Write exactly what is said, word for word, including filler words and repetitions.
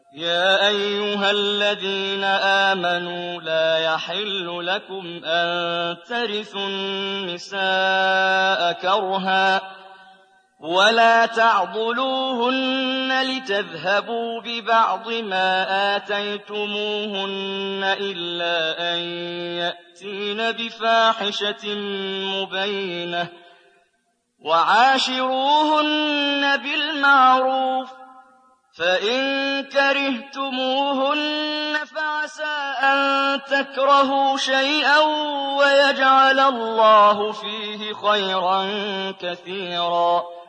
يا أيها الذين آمنوا لا يحل لكم أن ترثوا النساء كرها ولا تعضلوهن لتذهبوا ببعض ما آتيتموهن إلا أن يأتين بفاحشة مبينة وعاشروهن بالمعروف فإن كرهتموهن فعسى أن تكرهوا شيئا ويجعل الله فيه خيرا كثيرا